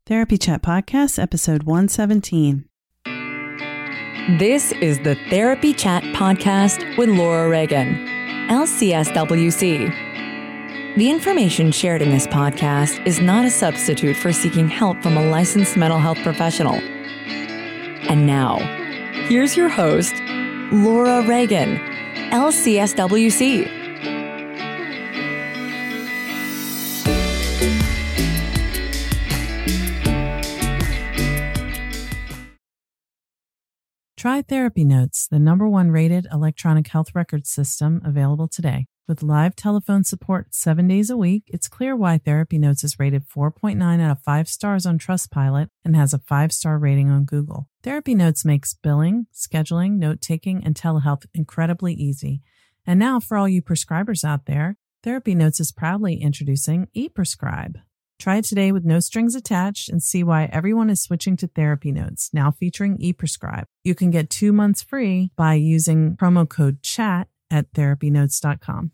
Therapy Chat Podcast, episode 117. This is the Therapy Chat Podcast with Laura Reagan, LCSWC. The information shared in this podcast is not a substitute for seeking help from a licensed mental health professional. And now, here's your host, Laura Reagan, LCSWC. Try Therapy Notes, the #1 rated electronic health record system available today. With live telephone support 7 days a week, it's clear why Therapy Notes is rated 4.9 out of 5 stars on Trustpilot and has a 5-star rating on Google. Therapy Notes makes billing, scheduling, note-taking, and telehealth incredibly easy. And now, for all you prescribers out there, Therapy Notes is proudly introducing ePrescribe. Try it today with no strings attached and see why everyone is switching to Therapy Notes, now featuring ePrescribe. You can get 2 months free by using promo code CHAT at therapynotes.com.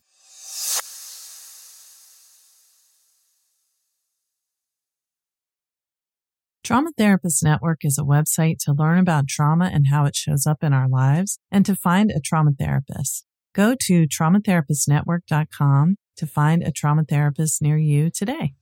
Trauma Therapist Network is a website to learn about trauma and how it shows up in our lives and to find a trauma therapist. Go to traumatherapistnetwork.com to find a trauma therapist near you today.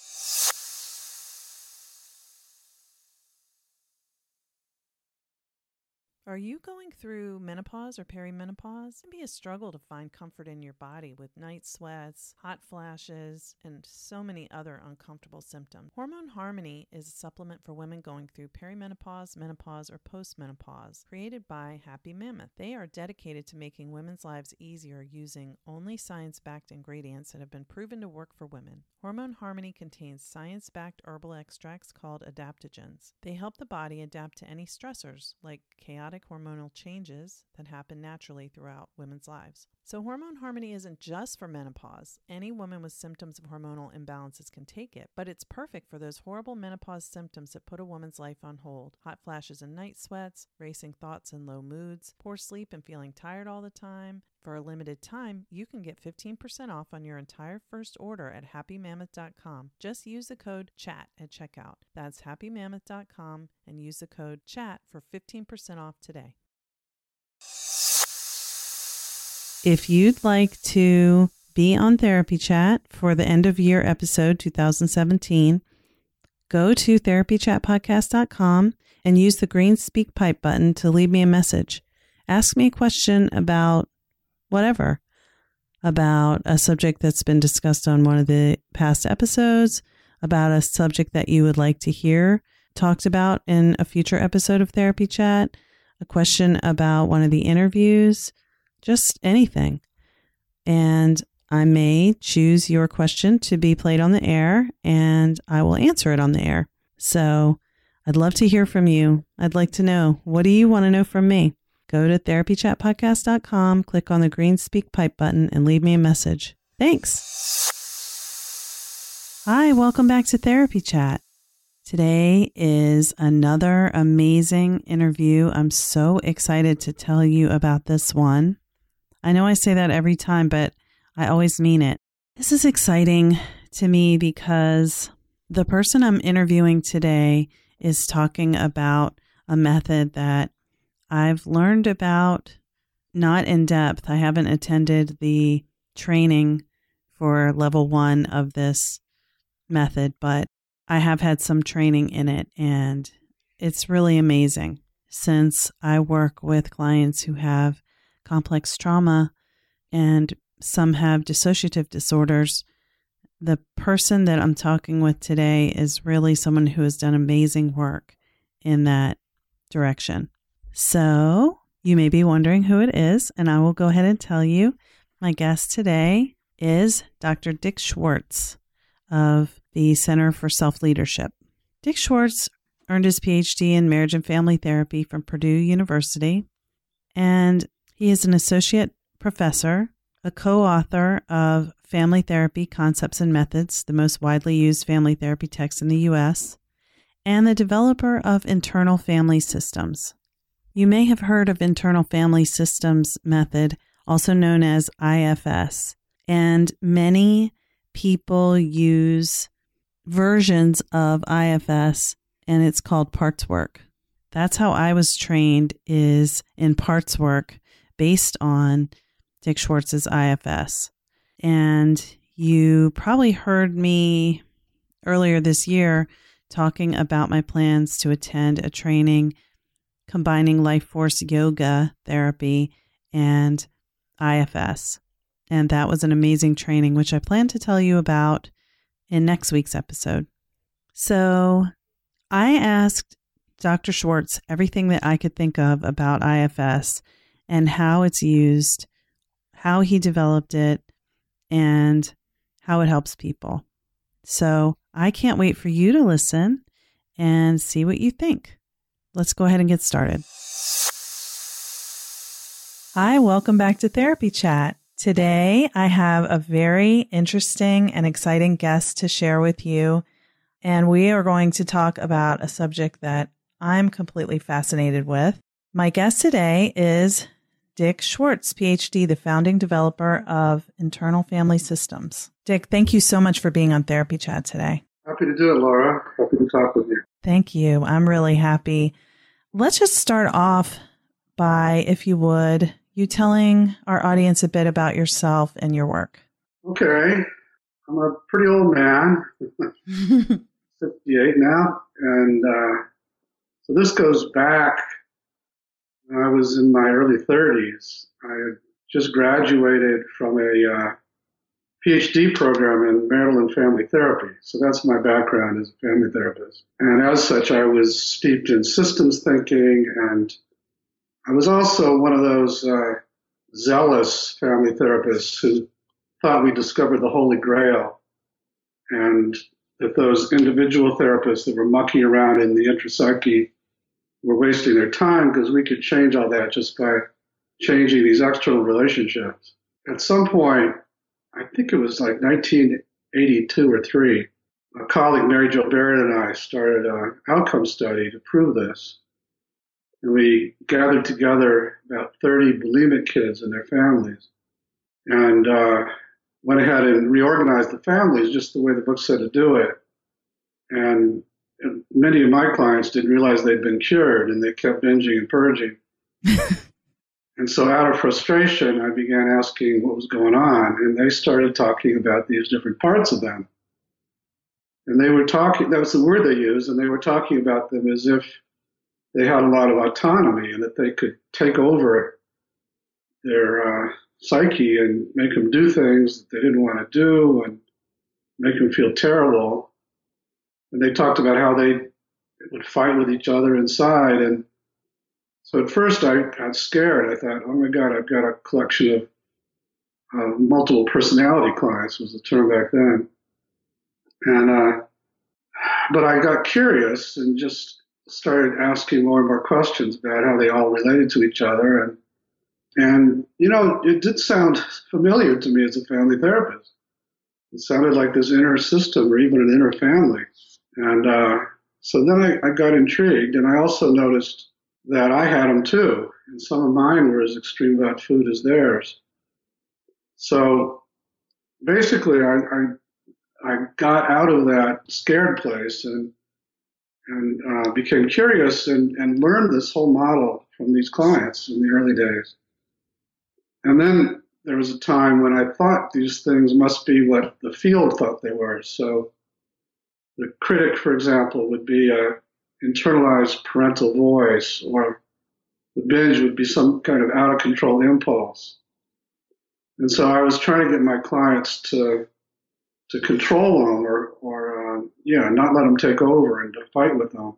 Are you going through menopause or perimenopause? It can be a struggle to find comfort in your body with night sweats, hot flashes, and so many other uncomfortable symptoms. Hormone Harmony is a supplement for women going through perimenopause, menopause, or postmenopause, created by Happy Mammoth. They are dedicated to making women's lives easier using only science-backed ingredients that have been proven to work for women. Hormone Harmony contains science-backed herbal extracts called adaptogens. They help the body adapt to any stressors like chaotic hormonal changes that happen naturally throughout women's lives. So Hormone Harmony isn't just for menopause. Any woman with symptoms of hormonal imbalances can take it, but it's perfect for those horrible menopause symptoms that put a woman's life on hold. Hot flashes and night sweats, racing thoughts and low moods, poor sleep and feeling tired all the time. For a limited time, you can get 15% off on your entire first order at happymammoth.com. Just use the code CHAT at checkout. That's happymammoth.com and use the code CHAT for 15% off today. If you'd like to be on Therapy Chat for the end of year episode 2017, go to therapychatpodcast.com and use the green speak pipe button to leave me a message. Ask me a question about whatever, about a subject that's been discussed on one of the past episodes, about a subject that you would like to hear talked about in a future episode of Therapy Chat, a question about one of the interviews, just anything. And I may choose your question to be played on the air, and I will answer it on the air. So I'd love to hear from you. I'd like to know, what do you want to know from me? Go to therapychatpodcast.com, click on the green speak pipe button, and leave me a message. Thanks. Hi, welcome back to Therapy Chat. Today is another amazing interview. I'm so excited to tell you about this one. I know I say that every time, but I always mean it. This is exciting to me because the person I'm interviewing today is talking about a method that I've learned about, not in depth. I haven't attended the training for level 1 of this method, but I have had some training in it, and it's really amazing. Since I work with clients who have complex trauma and some have dissociative disorders, the person that I'm talking with today is really someone who has done amazing work in that direction. So you may be wondering who it is, and I will go ahead and tell you. My guest today is Dr. Dick Schwartz of the Center for Self-Leadership. Dick Schwartz earned his PhD in marriage and family therapy from Purdue University, and he is an associate professor, a co-author of Family Therapy Concepts and Methods, the most widely used family therapy text in the U.S., and the developer of Internal Family Systems. You may have heard of Internal Family Systems method, also known as IFS, and many people use versions of IFS, and it's called parts work. That's how I was trained, is in parts work based on Dick Schwartz's IFS. And you probably heard me earlier this year talking about my plans to attend a training combining Life Force yoga therapy and IFS. And that was an amazing training, which I plan to tell you about in next week's episode. So I asked Dr. Schwartz everything that I could think of about IFS and how it's used, how he developed it, and how it helps people. So I can't wait for you to listen and see what you think. Let's go ahead and get started. Hi, welcome back to Therapy Chat. Today, I have a very interesting and exciting guest to share with you, and we are going to talk about a subject that I'm completely fascinated with. My guest today is Dick Schwartz, PhD, the founding developer of Internal Family Systems. Dick, thank you so much for being on Therapy Chat today. Happy to do it, Laura. Happy to talk with you. Thank you. I'm really happy. Let's just start off by, if you would, you telling our audience a bit about yourself and your work. Okay. I'm a pretty old man, 58 now. And so this goes back when I was in my early 30s. I had just graduated from a PhD program in marital and family therapy. So that's my background as a family therapist. And as such, I was steeped in systems thinking, and I was also one of those zealous family therapists who thought we discovered the Holy Grail, and that those individual therapists that were mucking around in the intrapsyche were wasting their time because we could change all that just by changing these external relationships. At some point, I think it was like 1982 or 3, a colleague, Mary Jo Barrett, and I started an outcome study to prove this. And we gathered together about 30 bulimic kids and their families and went ahead and reorganized the families just the way the book said to do it. And many of my clients didn't realize they'd been cured, and they kept binging and purging. And so out of frustration, I began asking what was going on, and they started talking about these different parts of them. And they were talking, that was the word they used, and they were talking about them as if they had a lot of autonomy and that they could take over their psyche and make them do things that they didn't want to do and make them feel terrible. And they talked about how they would fight with each other inside. And so at first I got scared. I thought, oh my God, I've got a collection of multiple personality clients, was the term back then. And but I got curious and just started asking more and more questions about how they all related to each other. And you know, it did sound familiar to me as a family therapist. It sounded like this inner system or even an inner family. And so then I got intrigued, and I also noticed that I had them too. And some of mine were as extreme about food as theirs. So basically, I got out of that scared place and became curious and learned this whole model from these clients in the early days. And then there was a time when I thought these things must be what the field thought they were. So the critic, for example, would be a internalized parental voice, or the binge would be some kind of out of control impulse. And so I was trying to get my clients to control them or not let them take over and to fight with them.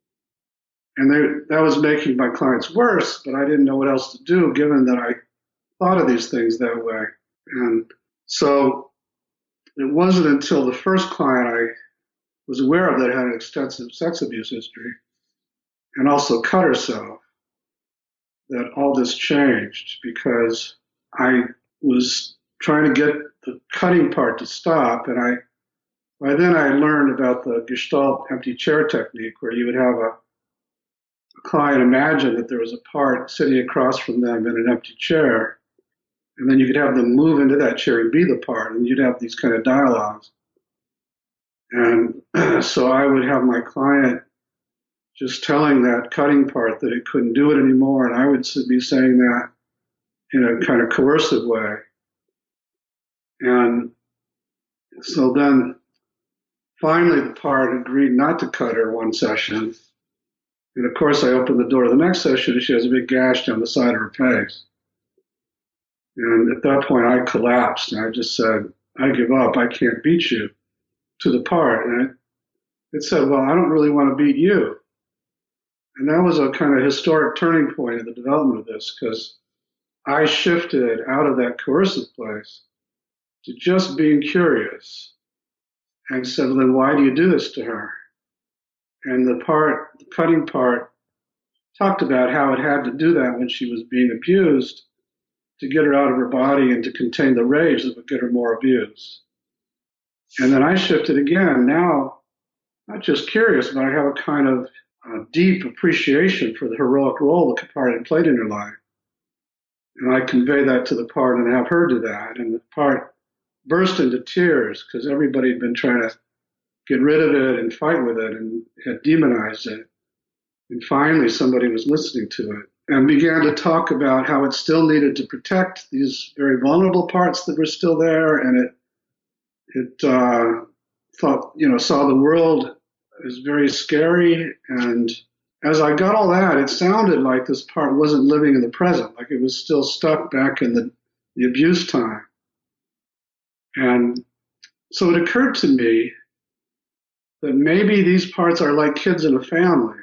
And that was making my clients worse, but I didn't know what else to do given that I thought of these things that way. And so it wasn't until the first client I was aware of that had an extensive sex abuse history and also cut herself that all this changed, because I was trying to get the cutting part to stop. And by then I learned about the Gestalt empty chair technique, where you would have a client imagine that there was a part sitting across from them in an empty chair, and then you could have them move into that chair and be the part, and you'd have these kind of dialogues. And so I would have my client just telling that cutting part that it couldn't do it anymore, and I would be saying that in a kind of coercive way. And so then finally the part agreed not to cut her one session. And of course I opened the door to the next session and she has a big gash down the side of her face. And at that point I collapsed and I just said, I give up, I can't beat you, to the part. And it said, well, I don't really want to beat you. And that was a kind of historic turning point in the development of this, because I shifted out of that coercive place to just being curious and said, well, then why do you do this to her? And the cutting part, talked about how it had to do that when she was being abused to get her out of her body and to contain the rage that would get her more abused. And then I shifted again, now not just curious, but I have a kind of deep appreciation for the heroic role the part had played in her life. And I convey that to the part and have her do that. And the part burst into tears because everybody had been trying to get rid of it and fight with it and had demonized it. And finally somebody was listening to it and began to talk about how it still needed to protect these very vulnerable parts that were still there. And it saw the world as very scary. And as I got all that, it sounded like this part wasn't living in the present, like it was still stuck back in the abuse time. And so it occurred to me that maybe these parts are like kids in a family.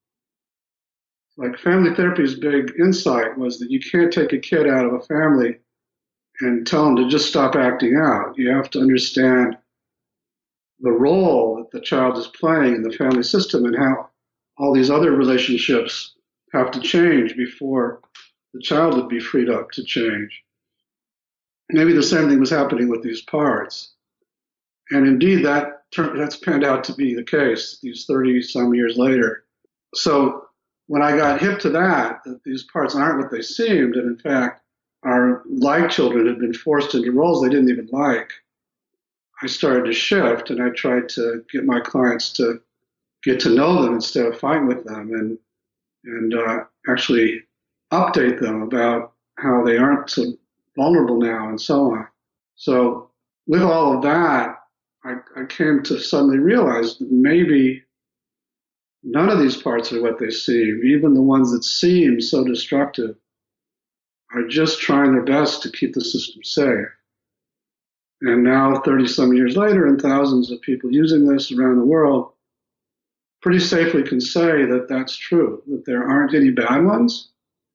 Like family therapy's big insight was that you can't take a kid out of a family and tell them to just stop acting out. You have to understand the role that the child is playing in the family system and how all these other relationships have to change before the child would be freed up to change. Maybe the same thing was happening with these parts. And indeed, that's panned out to be the case these 30-some years later. So when I got hip to that these parts aren't what they seemed, and in fact are like children had been forced into roles they didn't even like, I started to shift, and I tried to get my clients to get to know them instead of fighting with them, and actually update them about how they aren't so vulnerable now and so on. So with all of that, I came to suddenly realize that maybe none of these parts are what they seem. Even the ones that seem so destructive are just trying their best to keep the system safe. And now, 30-some years later, and thousands of people using this around the world, pretty safely can say that that's true, that there aren't any bad ones.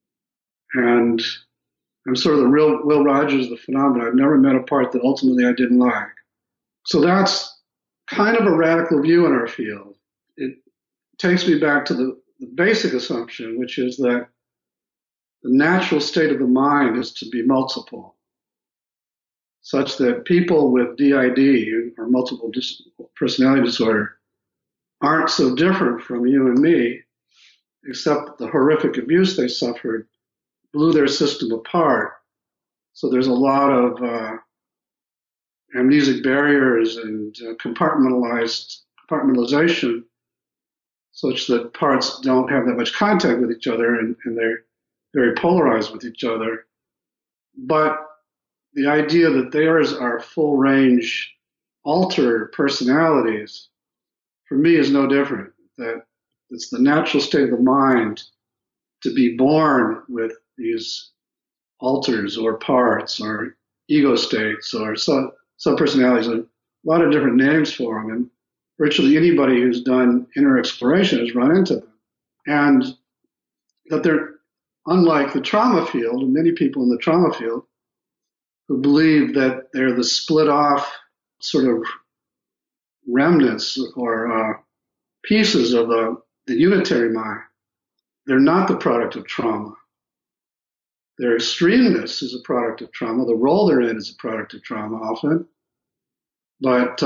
And I'm sort of the real Will Rogers of the phenomenon. I've never met a part that ultimately I didn't like. So that's kind of a radical view in our field. It takes me back to the basic assumption, which is that the natural state of the mind is to be multiple, such that people with DID, or multiple personality disorder, aren't so different from you and me, except that the horrific abuse they suffered blew their system apart. So there's a lot of amnesic barriers and compartmentalization, such that parts don't have that much contact with each other, and they're very polarized with each other. But the idea that theirs are full range altered personalities, for me, is no different. That it's the natural state of the mind to be born with these alters or parts or ego states or sub-personalities, a lot of different names for them. And virtually anybody who's done inner exploration has run into them. And that they're unlike the trauma field, and many people in the trauma field who believe that they're the split off sort of remnants or pieces of the unitary mind. They're not the product of trauma. Their extremeness is a product of trauma. The role they're in is a product of trauma often. But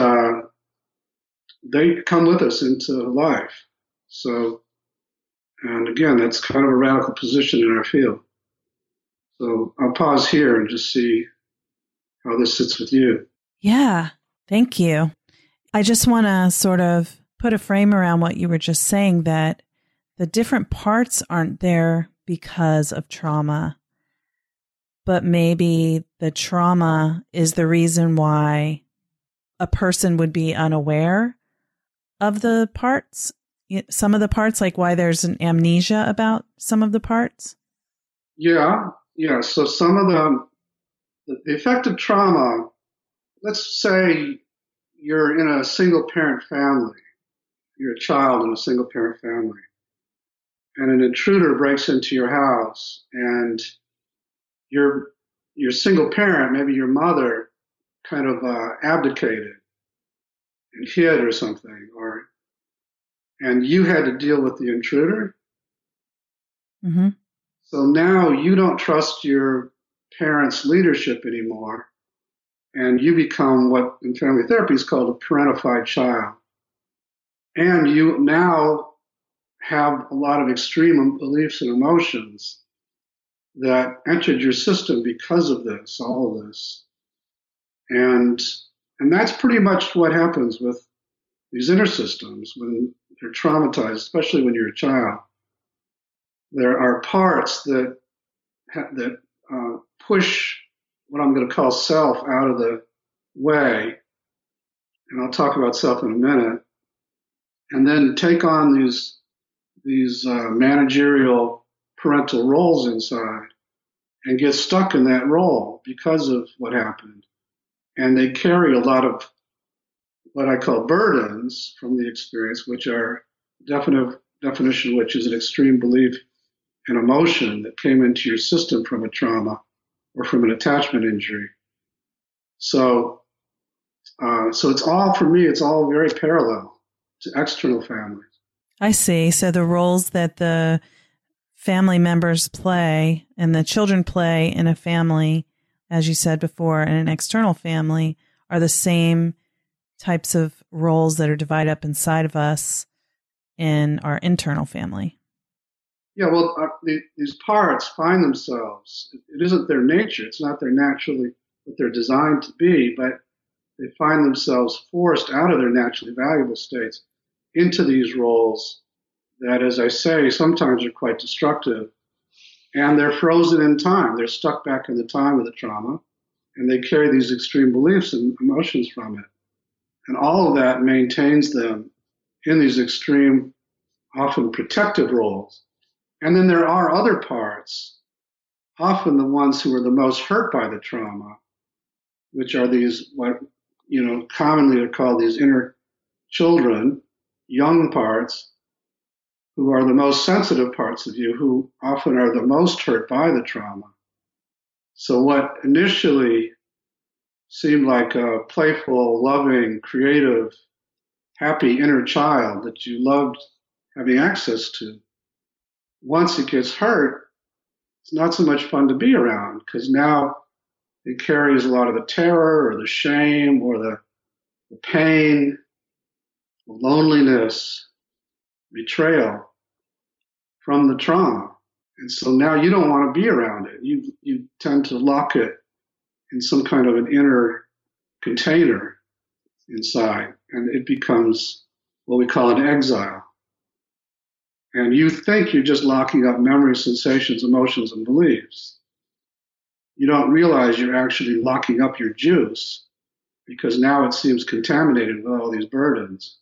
they come with us into life. So, and again, that's kind of a radical position in our field. So I'll pause here and just see how this sits with you. Yeah, thank you. I just want to sort of put a frame around what you were just saying, that the different parts aren't there because of trauma, but maybe the trauma is the reason why a person would be unaware of the parts, some of the parts, like why there's an amnesia about some of the parts. Yeah. So some of the effect of trauma, let's say you're in a single parent family, you're a child in a single parent family, and an intruder breaks into your house, and your single parent, maybe your mother, kind of abdicated and hid or something, and you had to deal with the intruder. Mm-hmm. So now you don't trust your parents' leadership anymore, and you become what in family therapy is called a parentified child. And you now have a lot of extreme beliefs and emotions that entered your system because of this, all of this. And that's pretty much what happens with these inner systems when you're traumatized, especially when you're a child. There are parts that push what I'm going to call self out of the way, and I'll talk about self in a minute, and then take on these managerial parental roles inside and get stuck in that role because of what happened. And they carry a lot of what I call burdens from the experience, which are definition, which is an extreme belief and emotion that came into your system from a trauma or from an attachment injury. So it's all, for me, it's all very parallel to external families. I see. So the roles that the family members play and the children play in a family, as you said before, in an external family, are the same types of roles that are divided up inside of us in our internal family. Yeah, well, these parts find themselves, it isn't their nature, it's not their naturally what they're designed to be, but they find themselves forced out of their naturally valuable states into these roles that, as I say, sometimes are quite destructive. And they're frozen in time. They're stuck back in the time of the trauma, and they carry these extreme beliefs and emotions from it. And all of that maintains them in these extreme, often protective roles. And then there are other parts, often the ones who are the most hurt by the trauma, which are these, what commonly are called these inner children, young parts, who are the most sensitive parts of you, who often are the most hurt by the trauma. So what initially seemed like a playful, loving, creative, happy inner child that you loved having access to, once it gets hurt, it's not so much fun to be around, because now it carries a lot of the terror or the shame or the pain, the loneliness, betrayal from the trauma. And so now you don't want to be around it. You tend to lock it in some kind of an inner container inside, and it becomes what we call an exile. And you think you're just locking up memories, sensations, emotions, and beliefs. You don't realize you're actually locking up your juice, because now it seems contaminated with all these burdens.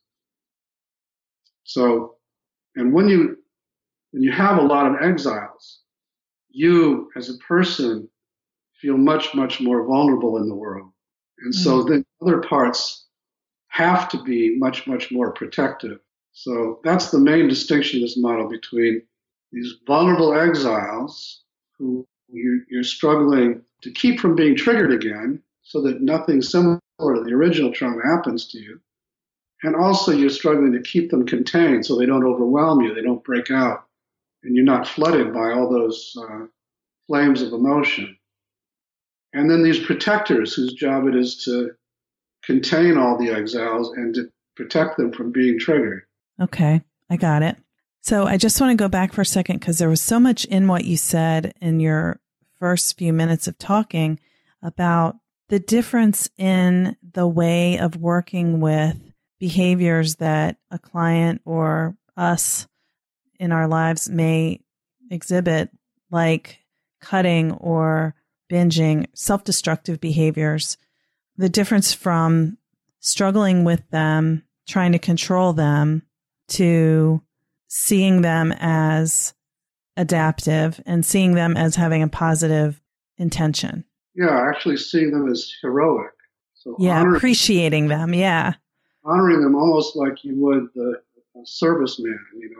So, and when you have a lot of exiles, you as a person feel much, much more vulnerable in the world. And so the other parts have to be much, much more protective. So that's the main distinction in this model between these vulnerable exiles who you're struggling to keep from being triggered again so that nothing similar to the original trauma happens to you. And also you're struggling to keep them contained so they don't overwhelm you, they don't break out, and you're not flooded by all those flames of emotion. And then these protectors whose job it is to contain all the exiles and to protect them from being triggered. Okay, I got it. So I just want to go back for a second, because there was so much in what you said in your first few minutes of talking about the difference in the way of working with behaviors that a client or us in our lives may exhibit, like cutting or binging, self-destructive behaviors, the difference from struggling with them, trying to control them, to seeing them as adaptive and seeing them as having a positive intention. Yeah, actually seeing them as heroic. So yeah, appreciating them. Yeah. Honoring them almost like you would a serviceman,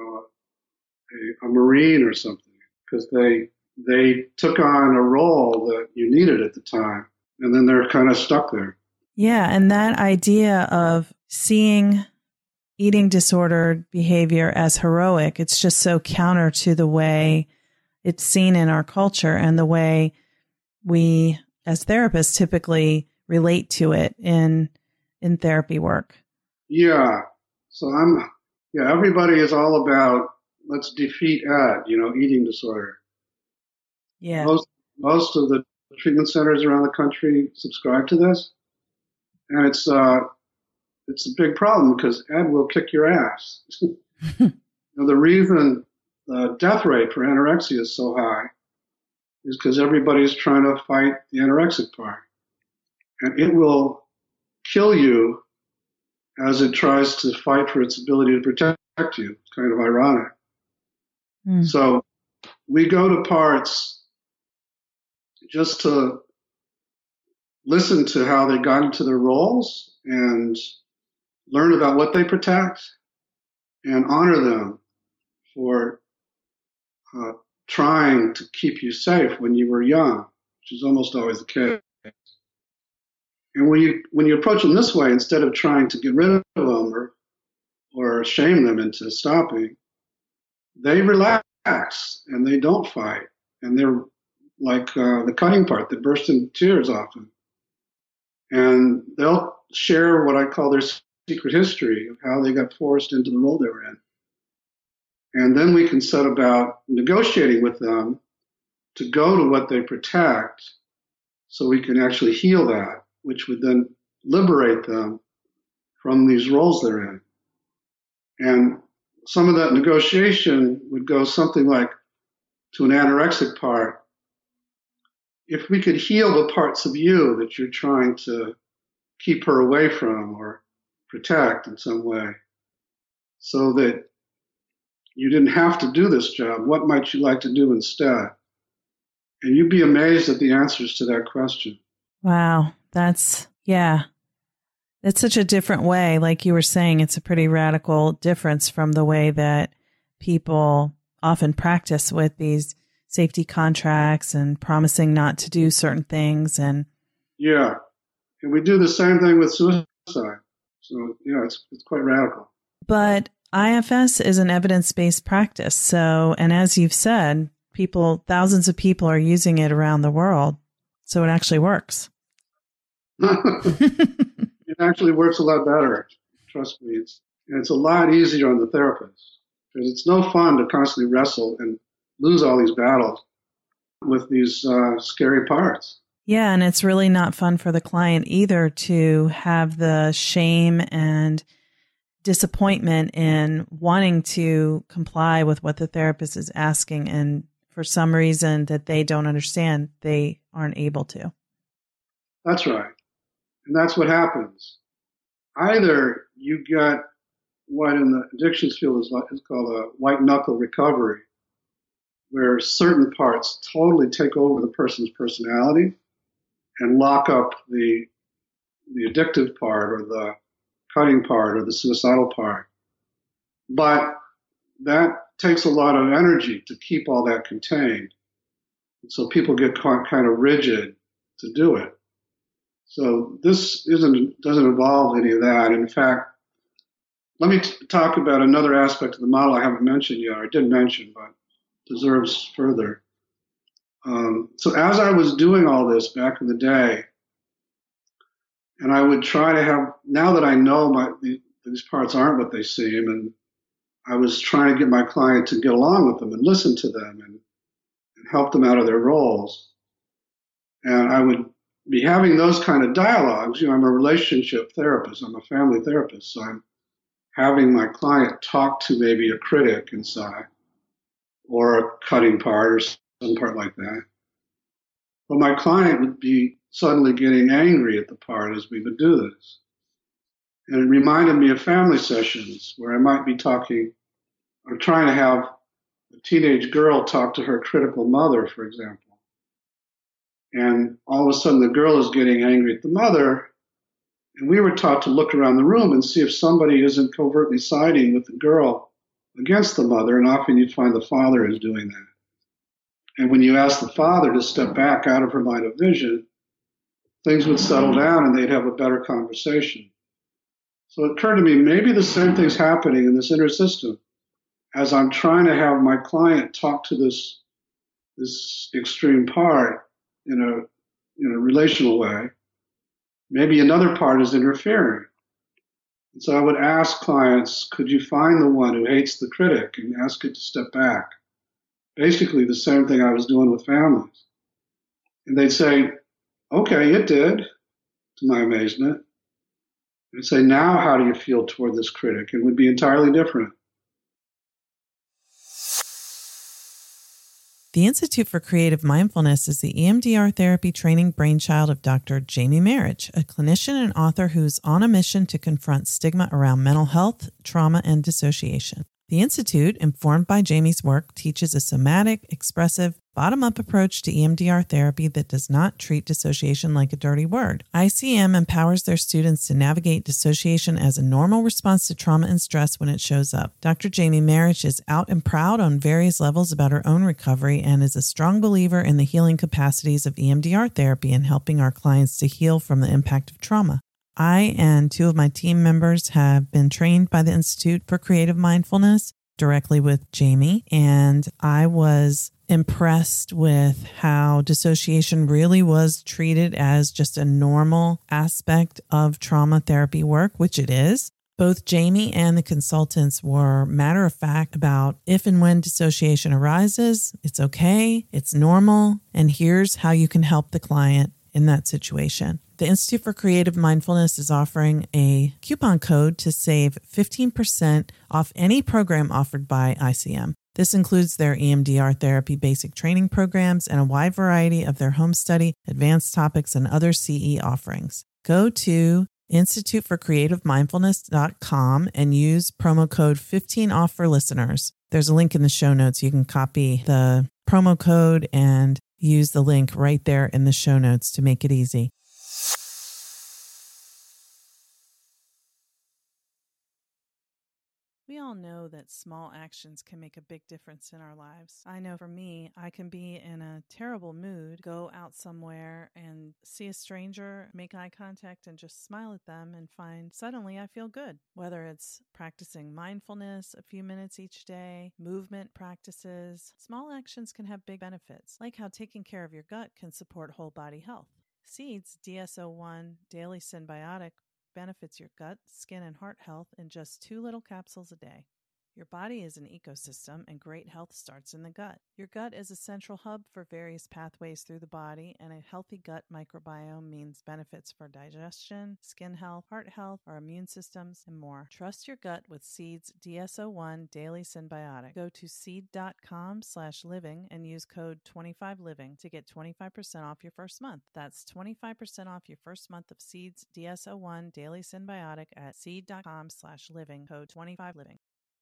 a Marine or something, because they took on a role that you needed at the time, and then they're kind of stuck there. Yeah, and that idea of seeing eating disordered behavior as heroic, it's just so counter to the way it's seen in our culture and the way we, as therapists, typically relate to it in therapy work. Yeah. So everybody is all about, let's defeat ED, eating disorder. Yeah. Most of the treatment centers around the country subscribe to this. And it's a big problem because ED will kick your ass. The reason the death rate for anorexia is so high is because everybody's trying to fight the anorexic part. And it will kill you as it tries to fight for its ability to protect you. It's kind of ironic. Mm. So we go to parts just to listen to how they got into their roles and learn about what they protect and honor them for trying to keep you safe when you were young, which is almost always the case. And when you approach them this way, instead of trying to get rid of them or shame them into stopping, they relax and they don't fight. And they're like the cutting part that burst into tears often. And they'll share what I call their secret history of how they got forced into the role they were in. And then we can set about negotiating with them to go to what they protect so we can actually heal that, which would then liberate them from these roles they're in. And some of that negotiation would go something like, to an anorexic part, if we could heal the parts of you that you're trying to keep her away from or protect in some way, so that you didn't have to do this job, what might you like to do instead? And you'd be amazed at the answers to that question. Wow. That's such a different way. Like you were saying, it's a pretty radical difference from the way that people often practice with these safety contracts and promising not to do certain things. And yeah. And we do the same thing with suicide. So, it's quite radical. But IFS is an evidence-based practice. So, and as you've said, thousands of people are using it around the world. So it actually works. It actually works a lot better. Trust me. It's a lot easier on the therapist because it's no fun to constantly wrestle and lose all these battles with these scary parts. Yeah, and it's really not fun for the client either to have the shame and disappointment in wanting to comply with what the therapist is asking, and for some reason that they don't understand, they aren't able to. That's right. And that's what happens. Either you get what in the addictions field is called a white knuckle recovery, where certain parts totally take over the person's personality and lock up the addictive part or the cutting part or the suicidal part. But that takes a lot of energy to keep all that contained. And so people get kind of rigid to do it. So this doesn't involve any of that. In fact, let me talk about another aspect of the model I haven't mentioned yet, or I did mention, but deserves further. So as I was doing all this back in the day, and I would try to have, now that I know these parts aren't what they seem, and I was trying to get my client to get along with them and listen to them and help them out of their roles. And I would be having those kind of dialogues. I'm a relationship therapist. I'm a family therapist. So I'm having my client talk to maybe a critic inside or a cutting part or some part like that. But my client would be suddenly getting angry at the part as we would do this. And it reminded me of family sessions where I might be talking or trying to have a teenage girl talk to her critical mother, for example. And all of a sudden the girl is getting angry at the mother. And we were taught to look around the room and see if somebody isn't covertly siding with the girl against the mother. And often you'd find the father is doing that. And when you ask the father to step back out of her line of vision, things would settle down and they'd have a better conversation. So it occurred to me, maybe the same thing's happening in this inner system as I'm trying to have my client talk to this extreme part in a relational way. Maybe another part is interfering. And so I would ask clients, could you find the one who hates the critic and ask it to step back? Basically the same thing I was doing with families. And they'd say, okay, it did, to my amazement. I'd say, now how do you feel toward this critic? It would be entirely different. The Institute for Creative Mindfulness is the EMDR therapy training brainchild of Dr. Jamie Marich, a clinician and author who's on a mission to confront stigma around mental health, trauma, and dissociation. The Institute, informed by Jamie's work, teaches a somatic, expressive, bottom-up approach to EMDR therapy that does not treat dissociation like a dirty word. ICM empowers their students to navigate dissociation as a normal response to trauma and stress when it shows up. Dr. Jamie Marich is out and proud on various levels about her own recovery and is a strong believer in the healing capacities of EMDR therapy and helping our clients to heal from the impact of trauma. I and two of my team members have been trained by the Institute for Creative Mindfulness directly with Jamie, and I was impressed with how dissociation really was treated as just a normal aspect of trauma therapy work, which it is. Both Jamie and the consultants were matter of fact about if and when dissociation arises, it's okay, it's normal, and here's how you can help the client in that situation. The Institute for Creative Mindfulness is offering a coupon code to save 15% off any program offered by ICM. This includes their EMDR therapy basic training programs and a wide variety of their home study, advanced topics, and other CE offerings. Go to instituteforcreativemindfulness.com and use promo code 15OFF for listeners. There's a link in the show notes. You can copy the promo code and use the link right there in the show notes to make it easy. We all know that small actions can make a big difference in our lives. I know for me, I can be in a terrible mood, go out somewhere and see a stranger, make eye contact and just smile at them and find suddenly I feel good. Whether it's practicing mindfulness a few minutes each day, movement practices, small actions can have big benefits, like how taking care of your gut can support whole body health. Seeds DSO1 Daily Synbiotic benefits your gut, skin, and heart health in just 2 little capsules a day. Your body is an ecosystem, and great health starts in the gut. Your gut is a central hub for various pathways through the body, and a healthy gut microbiome means benefits for digestion, skin health, heart health, our immune systems, and more. Trust your gut with Seed's DSO1 Daily Synbiotic. Go to seed.com/living and use code 25living to get 25% off your first month. That's 25% off your first month of Seed's DSO1 Daily Synbiotic at seed.com/living, code 25living.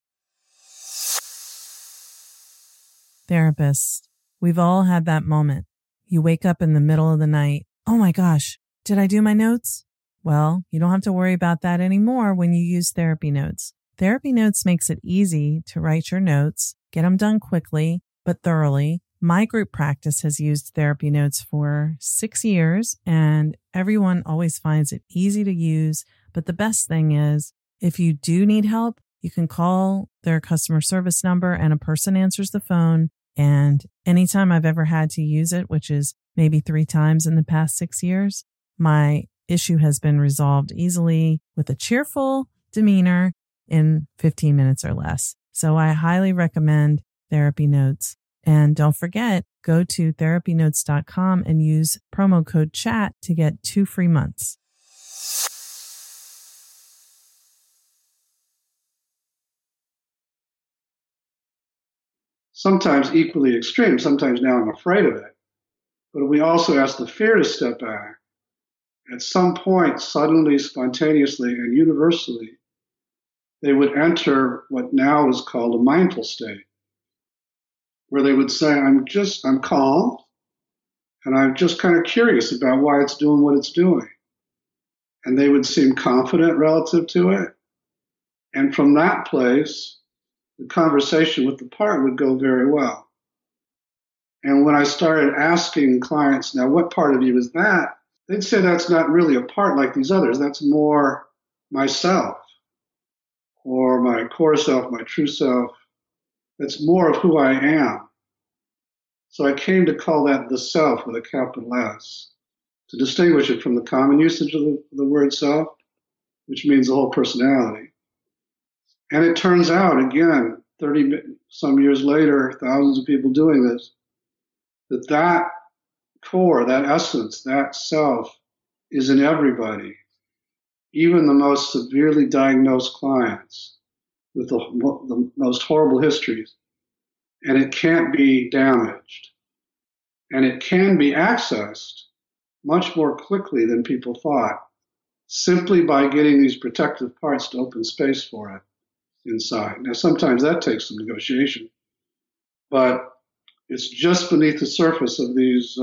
Therapists, we've all had that moment. You wake up in the middle of the night. Oh my gosh, did I do my notes? Well, you don't have to worry about that anymore when you use Therapy Notes. Therapy Notes makes it easy to write your notes, get them done quickly, but thoroughly. My group practice has used Therapy Notes for 6 years, and everyone always finds it easy to use. But the best thing is, if you do need help, you can call their customer service number and a person answers the phone. And anytime I've ever had to use it, which is maybe 3 times in the past 6 years, my issue has been resolved easily with a cheerful demeanor in 15 minutes or less. So I highly recommend Therapy Notes. And don't forget, go to therapynotes.com and use promo code CHAT to get 2 free months. sometimes equally extreme. Sometimes now I'm afraid of it. But we also ask the fear to step back. At some point, suddenly, spontaneously, and universally, they would enter what now is called a mindful state, where they would say, I'm calm, and I'm just kind of curious about why it's doing what it's doing. And they would seem confident relative to it. And from that place, the conversation with the part would go very well. And when I started asking clients, now, what part of you is that? They'd say that's not really a part like these others. That's more myself, or my core self, my true self. That's more of who I am. So I came to call that the self with a capital S, to distinguish it from the common usage of the word self, which means the whole personality. And it turns out, again, 30 some years later, thousands of people doing this, that core, that essence, that self is in everybody, even the most severely diagnosed clients with the most horrible histories. And it can't be damaged. And it can be accessed much more quickly than people thought, simply by getting these protective parts to open space for it inside. Now, sometimes that takes some negotiation, but it's just beneath the surface of these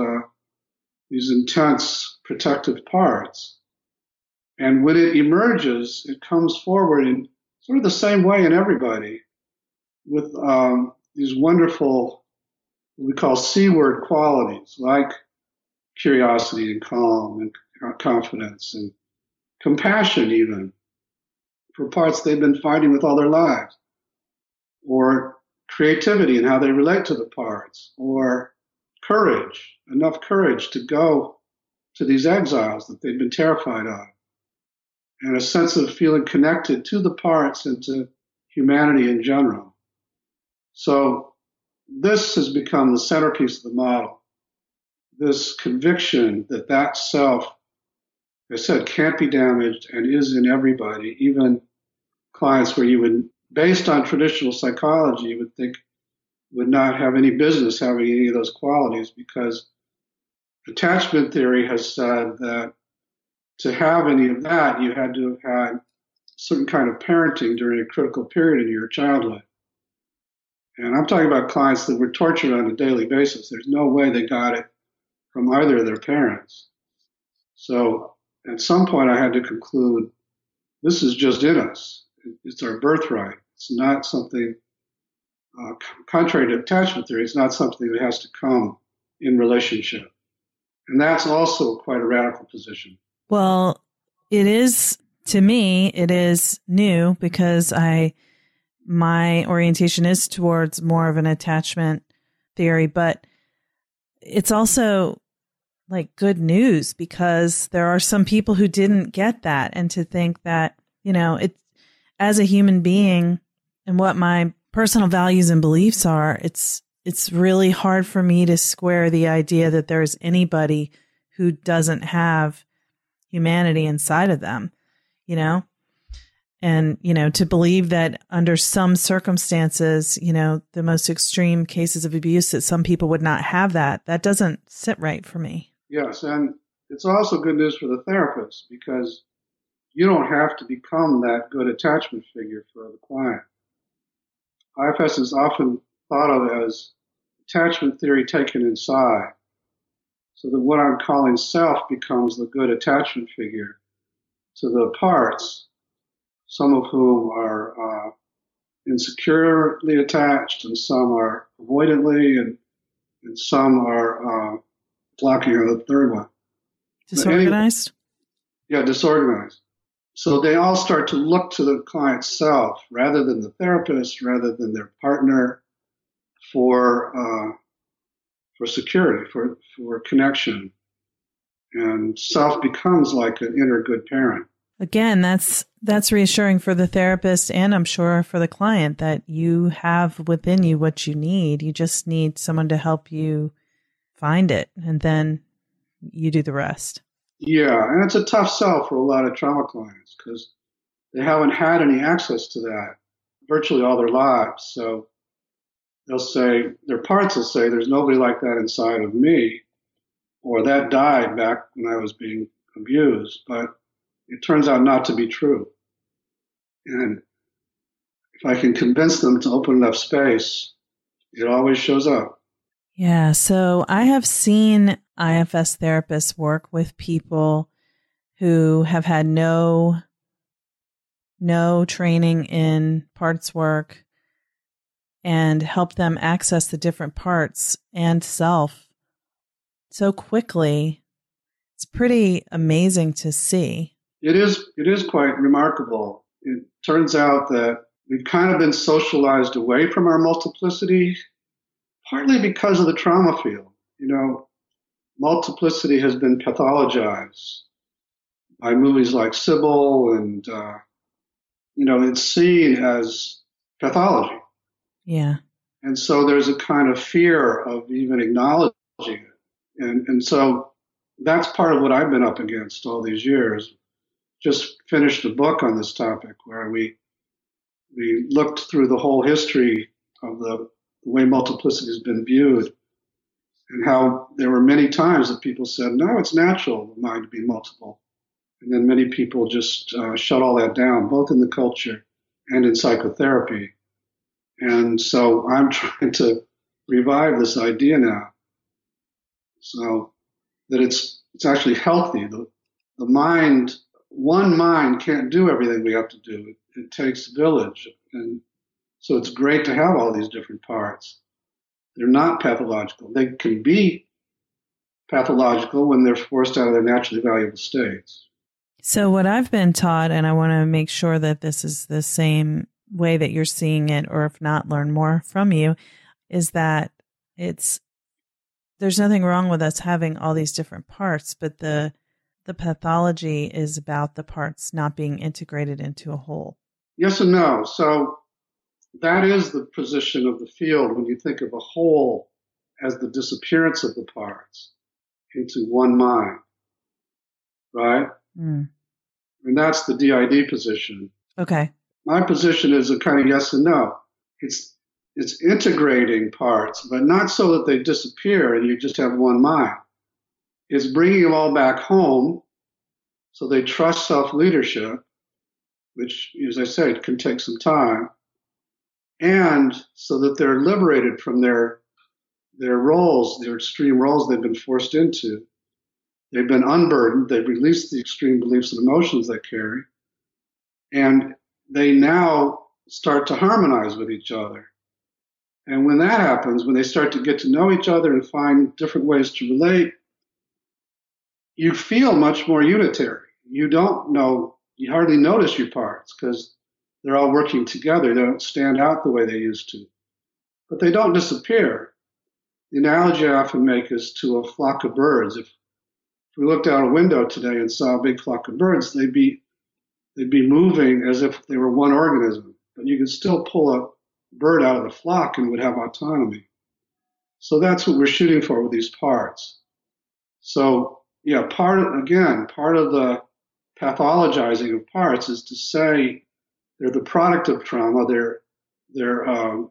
intense protective parts. And when it emerges, it comes forward in sort of the same way in everybody, with these wonderful, what we call C-word qualities, like curiosity and calm and confidence and compassion, even for parts they've been fighting with all their lives, or creativity and how they relate to the parts, or courage, enough courage to go to these exiles that they've been terrified of, and a sense of feeling connected to the parts and to humanity in general. So this has become the centerpiece of the model, this conviction that that self, as I said, can't be damaged and is in everybody, even clients where you would, based on traditional psychology, you would think would not have any business having any of those qualities, because attachment theory has said that to have any of that, you had to have had a certain kind of parenting during a critical period in your childhood. And I'm talking about clients that were tortured on a daily basis. There's no way they got it from either of their parents. So at some point I had to conclude, this is just in us. It's our birthright. It's not something, contrary to attachment theory, it's not something that has to come in relationship. And that's also quite a radical position. Well, it is, to me, it is new because my orientation is towards more of an attachment theory, but it's also like good news because there are some people who didn't get that, and to think that, you know, it, as a human being and what my personal values and beliefs are, it's really hard for me to square the idea that there's anybody who doesn't have humanity inside of them, you know? And, you know, to believe that under some circumstances, you know, the most extreme cases of abuse, that some people would not have that doesn't sit right for me. Yes. And it's also good news for the therapist, because you don't have to become that good attachment figure for the client. IFS is often thought of as attachment theory taken inside, so that what I'm calling self becomes the good attachment figure to the parts, some of whom are insecurely attached, and some are avoidantly, and some are blocking on the third one. Disorganized? Anyway, disorganized. So they all start to look to the client's self rather than the therapist, rather than their partner, for security, for connection. And self becomes like an inner good parent. Again, that's reassuring for the therapist, and I'm sure for the client, that you have within you what you need. You just need someone to help you find it, and then you do the rest. Yeah, and it's a tough sell for a lot of trauma clients because they haven't had any access to that virtually all their lives. So their parts will say, there's nobody like that inside of me, or that died back when I was being abused. But it turns out not to be true. And if I can convince them to open enough space, it always shows up. Yeah. So I have seen IFS therapists work with people who have had no training in parts work and help them access the different parts and self so quickly. It's pretty amazing to see. It is quite remarkable. It turns out that we've kind of been socialized away from our multiplicity, partly because of the trauma field. Multiplicity has been pathologized by movies like Sybil, and it's seen as pathology. Yeah. And so there's a kind of fear of even acknowledging it. And so that's part of what I've been up against all these years. Just finished a book on this topic where we looked through the whole history of the way multiplicity has been viewed, and how there were many times that people said, no, it's natural the mind to be multiple. And then many people just shut all that down, both in the culture and in psychotherapy. And so I'm trying to revive this idea now, so that it's actually healthy. The mind, one mind can't do everything we have to do. It takes a village. And so it's great to have all these different parts. They're not pathological. They can be pathological when they're forced out of their naturally valuable states. So what I've been taught, and I want to make sure that this is the same way that you're seeing it, or if not, learn more from you, is that there's nothing wrong with us having all these different parts, but the pathology is about the parts not being integrated into a whole. Yes and no. So that is the position of the field when you think of a whole as the disappearance of the parts into one mind, right? Mm. And that's the DID position. Okay. My position is a kind of yes and no. It's integrating parts, but not so that they disappear and you just have one mind. It's bringing them all back home so they trust self-leadership, which, as I said, can take some time, and so that they're liberated from their roles, their extreme roles they've been forced into. They've been unburdened. They've released the extreme beliefs and emotions they carry, and they now start to harmonize with each other. And when that happens, when they start to get to know each other and find different ways to relate, you feel much more unitary. You hardly notice your parts because they're all working together. They don't stand out the way they used to. But they don't disappear. The analogy I often make is to a flock of birds. If we looked out a window today and saw a big flock of birds, they'd be moving as if they were one organism. But you could still pull a bird out of the flock and would have autonomy. So that's what we're shooting for with these parts. So yeah, part of the pathologizing of parts is to say they're the product of trauma. They're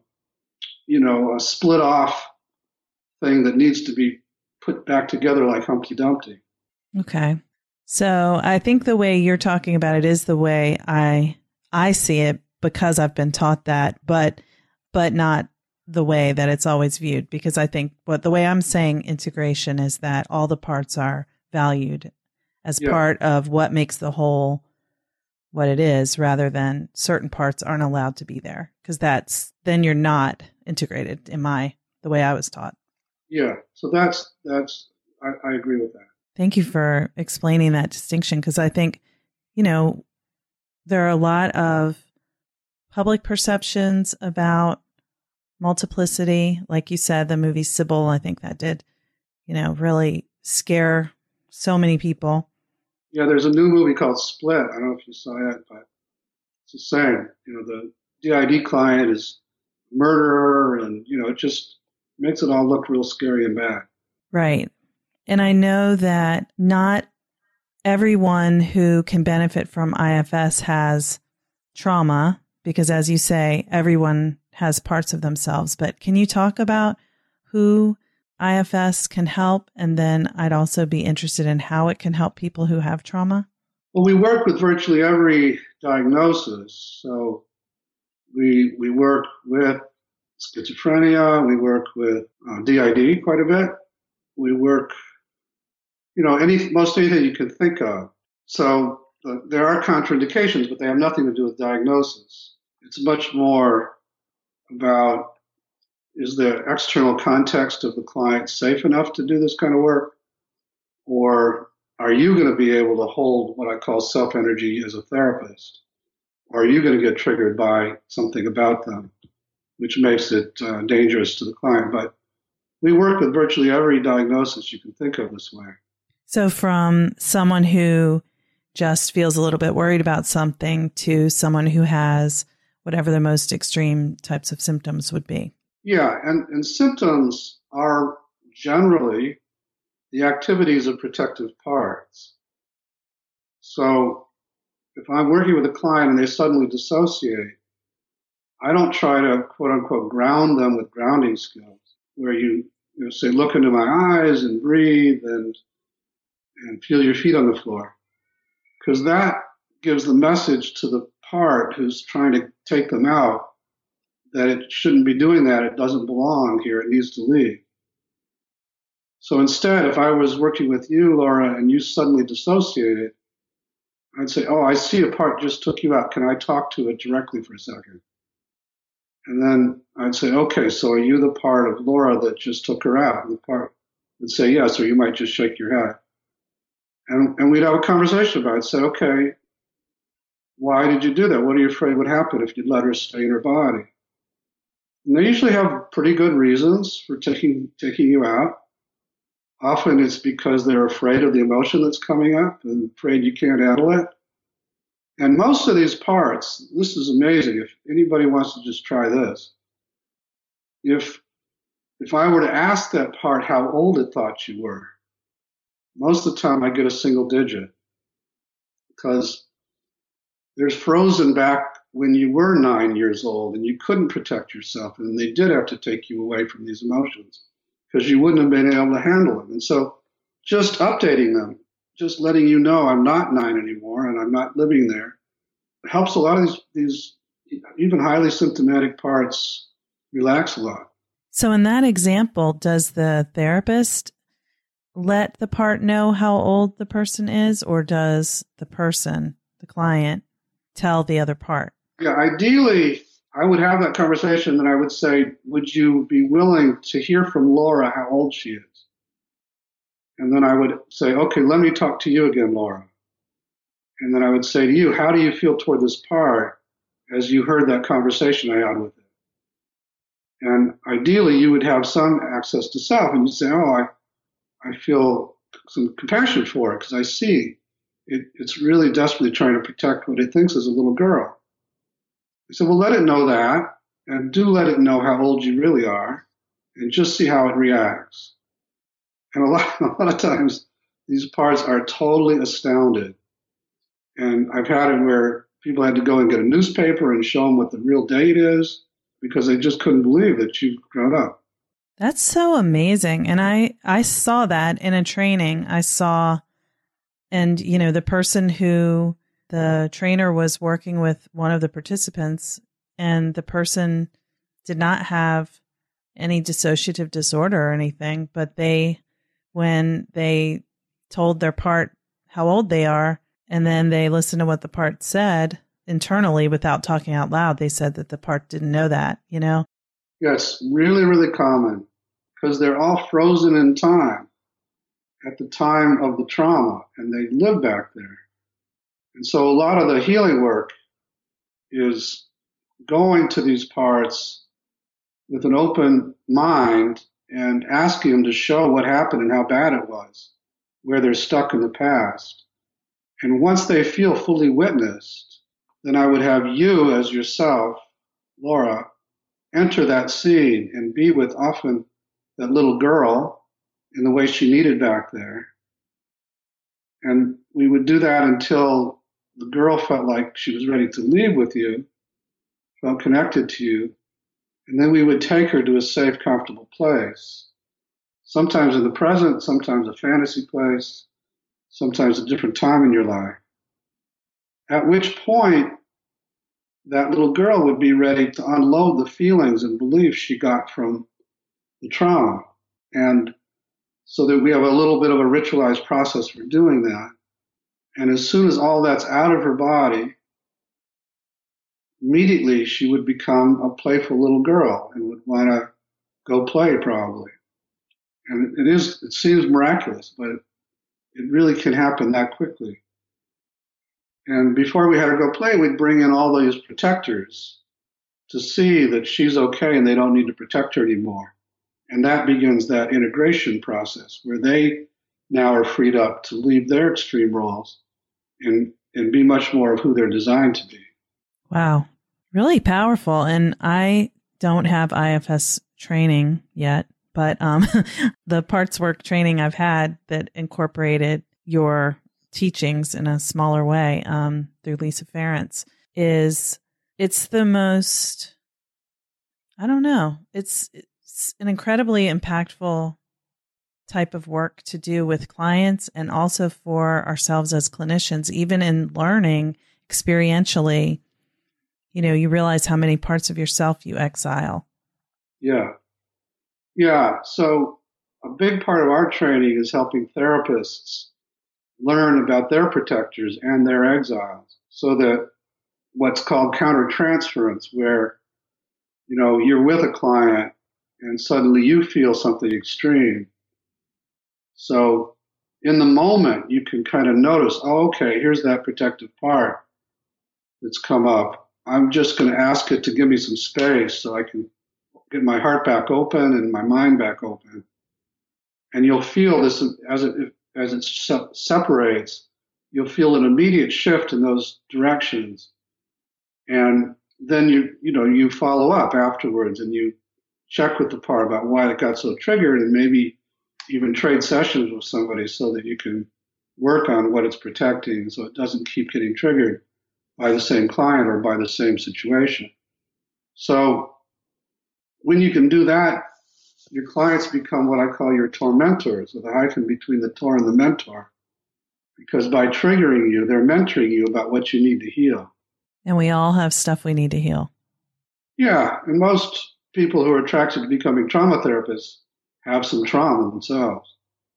a split off thing that needs to be put back together like Humpty Dumpty. Okay. So I think the way you're talking about it is the way I see it, because I've been taught that, but not the way that it's always viewed. Because I think the way I'm saying integration is that all the parts are valued as part of what makes the whole what it is, rather than certain parts aren't allowed to be there, because then you're not integrated the way I was taught. Yeah. So that's I agree with that. Thank you for explaining that distinction, because I think, there are a lot of public perceptions about multiplicity. Like you said, the movie Sybil, I think that did, really scare so many people. Yeah, there's a new movie called Split. I don't know if you saw it, but it's the same. The DID client is a murderer, and, it just makes it all look real scary and bad. Right. And I know that not everyone who can benefit from IFS has trauma, because as you say, everyone has parts of themselves. But can you talk about who IFS can help? And then I'd also be interested in how it can help people who have trauma. Well, we work with virtually every diagnosis. So we work with schizophrenia. We work with DID quite a bit. We work, most anything you can think of. So there are contraindications, but they have nothing to do with diagnosis. It's much more about, is the external context of the client safe enough to do this kind of work? Or are you going to be able to hold what I call self-energy as a therapist? Or are you going to get triggered by something about them, which makes it dangerous to the client? But we work with virtually every diagnosis you can think of this way. So from someone who just feels a little bit worried about something to someone who has whatever the most extreme types of symptoms would be. Yeah, and symptoms are generally the activities of protective parts. So if I'm working with a client and they suddenly dissociate, I don't try to, quote unquote, ground them with grounding skills, where you say, look into my eyes and breathe and feel your feet on the floor. Because that gives the message to the part who's trying to take them out that it shouldn't be doing that. It doesn't belong here. It needs to leave. So instead, if I was working with you, Laura, and you suddenly dissociated, I'd say, oh, I see a part just took you out. Can I talk to it directly for a second? And then I'd say, okay, so are you the part of Laura that just took her out? And the part would say yes, or you might just shake your head. And we'd have a conversation about it. Say, okay, why did you do that? What are you afraid would happen if you let her stay in her body? And they usually have pretty good reasons for taking you out. Often it's because they're afraid of the emotion that's coming up and afraid you can't handle it. And most of these parts, this is amazing. If anybody wants to just try this, if I were to ask that part how old it thought you were, most of the time I get a single digit, because there's frozen back when you were 9 years old and you couldn't protect yourself, and they did have to take you away from these emotions because you wouldn't have been able to handle them. And so just updating them, just letting you know I'm not 9 anymore and I'm not living there, helps a lot of these even highly symptomatic parts relax a lot. So in that example, does the therapist let the part know how old the person is, or does the person, the client, tell the other part? Yeah, ideally, I would have that conversation and I would say, would you be willing to hear from Laura how old she is? And then I would say, okay, let me talk to you again, Laura. And then I would say to you, how do you feel toward this part as you heard that conversation I had with it? And ideally, you would have some access to self, and you'd say, oh, I feel some compassion for it because I see it's really desperately trying to protect what it thinks is a little girl. I said, well, let it know that, and do let it know how old you really are, and just see how it reacts. And a lot of times, these parts are totally astounded. And I've had it where people had to go and get a newspaper and show them what the real date is because they just couldn't believe that you've grown up. That's so amazing. And I saw that in a training. I saw, and the person who the trainer was working with one of the participants, and the person did not have any dissociative disorder or anything, but when they told their part how old they are, and then they listened to what the part said internally without talking out loud, they said that the part didn't know that, Yes, really, really common, because they're all frozen in time at the time of the trauma, and they live back there. And so a lot of the healing work is going to these parts with an open mind and asking them to show what happened and how bad it was, where they're stuck in the past. And once they feel fully witnessed, then I would have you as yourself, Laura, enter that scene and be with often that little girl in the way she needed back there. And we would do that until the girl felt like she was ready to leave with you, felt connected to you. And then we would take her to a safe, comfortable place, sometimes in the present, sometimes a fantasy place, sometimes a different time in your life. At which point, that little girl would be ready to unload the feelings and beliefs she got from the trauma. And so that we have a little bit of a ritualized process for doing that. And as soon as all that's out of her body, immediately she would become a playful little girl and would want to go play probably. And it seems miraculous, but it really can happen that quickly. And before we had her go play, we'd bring in all these protectors to see that she's okay and they don't need to protect her anymore. And that begins that integration process where they now are freed up to leave their extreme roles and be much more of who they're designed to be. Wow. Really powerful. And I don't have IFS training yet, but the parts work training I've had that incorporated your teachings in a smaller way through Lisa Ferrance it's the most, I don't know, it's an incredibly impactful type of work to do with clients and also for ourselves as clinicians, even in learning experientially. You know, you realize how many parts of yourself you exile. Yeah. So a big part of our training is helping therapists learn about their protectors and their exiles, so that what's called countertransference, where, you know, you're with a client and suddenly you feel something extreme. So in the moment, you can kind of notice, oh, okay, here's that protective part that's come up. I'm just going to ask it to give me some space so I can get my heart back open and my mind back open. And you'll feel this as it separates, you'll feel an immediate shift in those directions. And then you follow up afterwards and you check with the part about why it got so triggered, and maybe even trade sessions with somebody so that you can work on what it's protecting so it doesn't keep getting triggered by the same client or by the same situation. So when you can do that, your clients become what I call your tormentors, with a hyphen between the tor and the mentor, because by triggering you, they're mentoring you about what you need to heal. And we all have stuff we need to heal. Yeah, and most people who are attracted to becoming trauma therapists have some trauma themselves.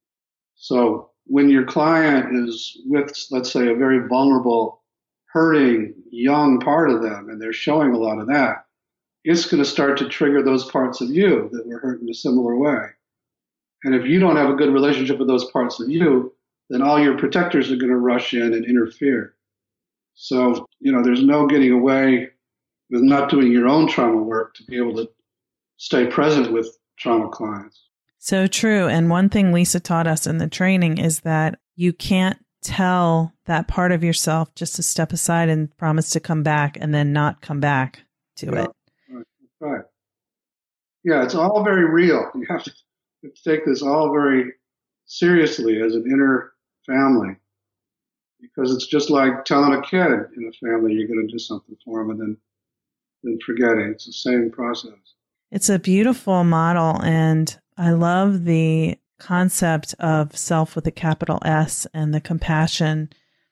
So when your client is with, let's say, a very vulnerable, hurting, young part of them, and they're showing a lot of that, it's going to start to trigger those parts of you that were hurt in a similar way. And if you don't have a good relationship with those parts of you, then all your protectors are going to rush in and interfere. So, there's no getting away with not doing your own trauma work to be able to stay present with trauma clients. So true. And one thing Lisa taught us in the training is that you can't tell that part of yourself just to step aside and promise to come back and then not come back to it. Right. Yeah, it's all very real. You have to take this all very seriously as an inner family, because it's just like telling a kid in a family you're going to do something for them and then forgetting. It's the same process. It's a beautiful model, and I love the concept of self with a capital S and the compassion,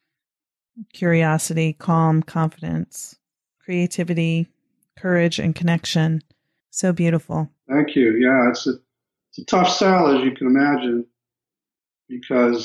curiosity, calm, confidence, creativity, courage, and connection. So beautiful. Thank you. Yeah, it's a tough sell, as you can imagine, because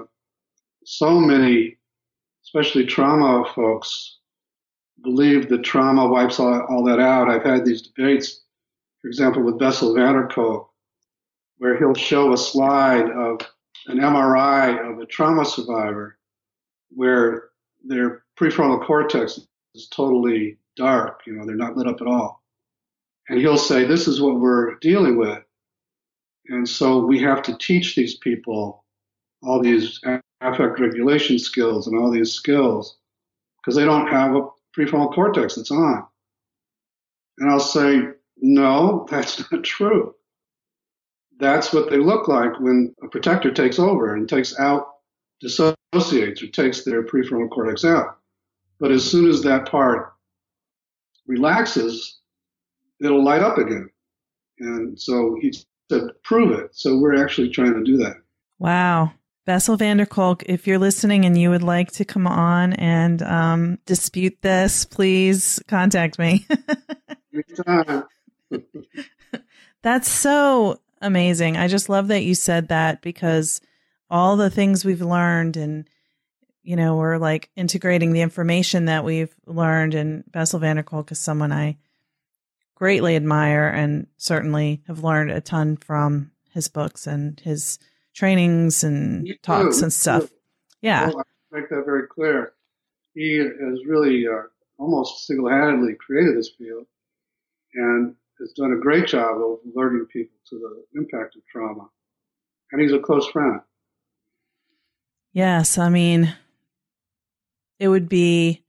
so many, especially trauma folks, believe that trauma wipes all that out. I've had these debates, for example, with Bessel van der Kolk, where he'll show a slide of an MRI of a trauma survivor where their prefrontal cortex is totally dark, they're not lit up at all. And he'll say, this is what we're dealing with. And so we have to teach these people all these affect regulation skills and all these skills because they don't have a prefrontal cortex that's on. And I'll say, no, that's not true. That's what they look like when a protector takes over and dissociates or takes their prefrontal cortex out. But as soon as that part relaxes, it'll light up again. And so he said, prove it. So we're actually trying to do that. Wow. Bessel van der Kolk, if you're listening and you would like to come on and dispute this, please contact me. Anytime. That's so amazing. I just love that you said that, because all the things we've learned, and, you know, we're like integrating the information that we've learned. And Bessel van der Kolk is someone I greatly admire and certainly have learned a ton from his books and his trainings and talks and stuff. Yeah. Well, I make that very clear. He has really almost single-handedly created this field and has done a great job of alerting people to the impact of trauma. And he's a close friend. Yes. I mean, it would be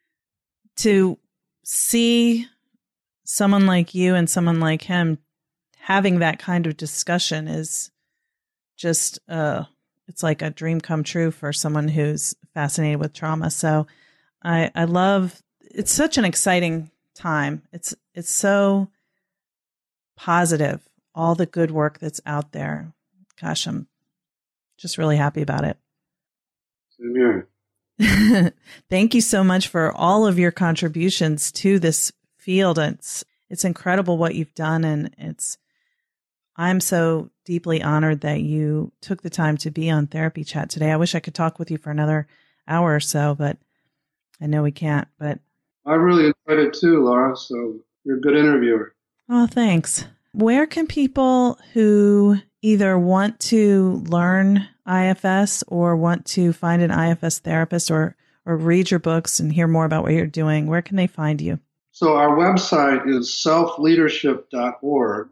to see someone like you and someone like him having that kind of discussion is just, it's like a dream come true for someone who's fascinated with trauma. So I love, it's such an exciting time. It's so positive, all the good work that's out there. Gosh, I'm just really happy about it. Same here. Thank you so much for all of your contributions to this field. It's incredible what you've done. And I'm so deeply honored that you took the time to be on Therapy Chat today. I wish I could talk with you for another hour or so, but I know we can't. But I really enjoyed it too, Laura. So you're a good interviewer. Oh, thanks. Where can people who either want to learn IFS or want to find an IFS therapist or read your books and hear more about what you're doing, where can they find you? So our website is selfleadership.org.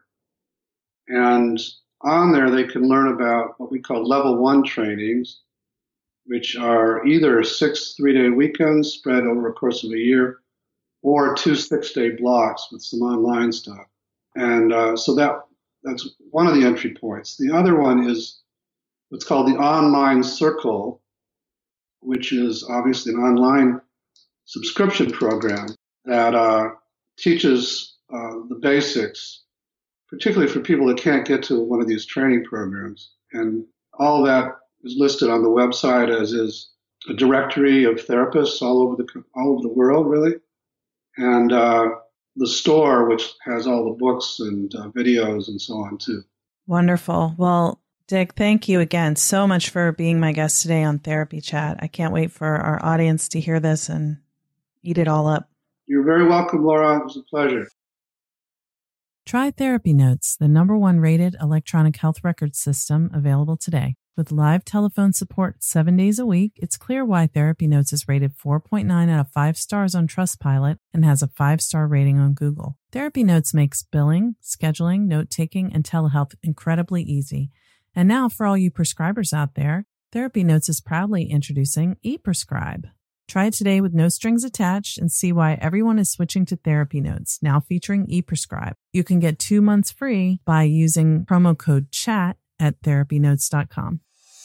And on there, they can learn about what we call level 1 trainings, which are either 6 3-day weekends spread over a course of a year, or 2 6-day blocks with some online stuff. And so that's one of the entry points. The other one is what's called the Online Circle, which is obviously an online subscription program that teaches the basics, particularly for people that can't get to one of these training programs. And all that is listed on the website, as is a directory of therapists all over the world, really. And the store, which has all the books and videos and so on, too. Wonderful. Well, Dick, thank you again so much for being my guest today on Therapy Chat. I can't wait for our audience to hear this and eat it all up. You're very welcome, Laura. It was a pleasure. Try Therapy Notes, the #1 rated electronic health record system available today. With live telephone support 7 days a week, it's clear why Therapy Notes is rated 4.9 out of 5 stars on Trustpilot and has a 5-star rating on Google. Therapy Notes makes billing, scheduling, note-taking, and telehealth incredibly easy. And now for all you prescribers out there, Therapy Notes is proudly introducing ePrescribe. Try it today with no strings attached and see why everyone is switching to Therapy Notes, now featuring ePrescribe. You can get 2 months free by using promo code CHAT at therapynotes.com.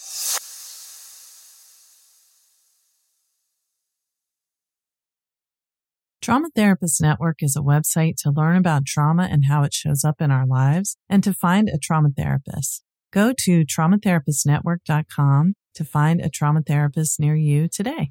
Trauma Therapist Network is a website to learn about trauma and how it shows up in our lives and to find a trauma therapist. Go to traumatherapistnetwork.com to find a trauma therapist near you today.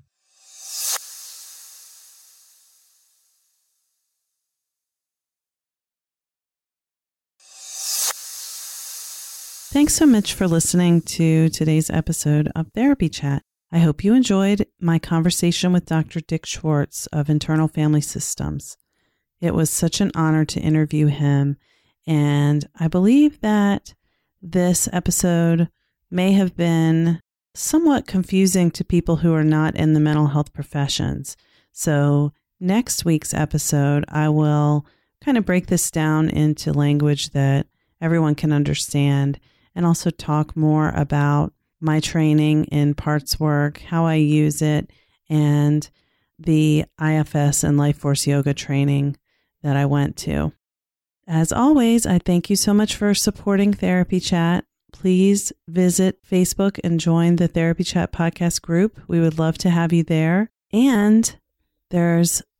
Thanks so much for listening to today's episode of Therapy Chat. I hope you enjoyed my conversation with Dr. Dick Schwartz of Internal Family Systems. It was such an honor to interview him, and I believe that this episode may have been somewhat confusing to people who are not in the mental health professions. So next week's episode, I will kind of break this down into language that everyone can understand, and also talk more about my training in parts work, how I use it, and the IFS and Life Force Yoga training that I went to. As always, I thank you so much for supporting Therapy Chat. Please visit Facebook and join the Therapy Chat podcast group. We would love to have you there. And there's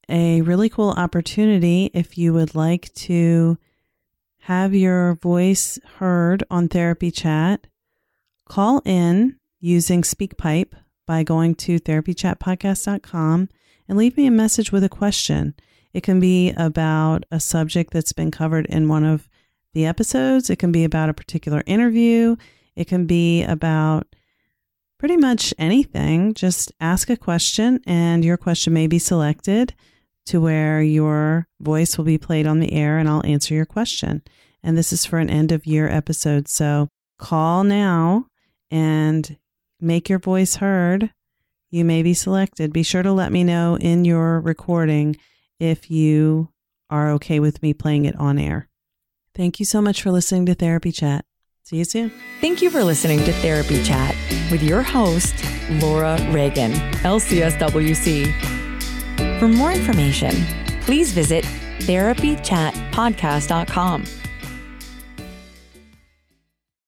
a really cool opportunity if you would like to have your voice heard on Therapy Chat. Call in using SpeakPipe by going to therapychatpodcast.com and leave me a message with a question. It can be about a subject that's been covered in one of the episodes. It can be about a particular interview. It can be about pretty much anything. Just ask a question and your question may be selected to where your voice will be played on the air and I'll answer your question. And this is for an end of year episode. So call now and make your voice heard. You may be selected. Be sure to let me know in your recording if you are okay with me playing it on air. Thank you so much for listening to Therapy Chat. See you soon. Thank you for listening to Therapy Chat with your host, Laura Reagan, LCSWC. For more information, please visit therapychatpodcast.com.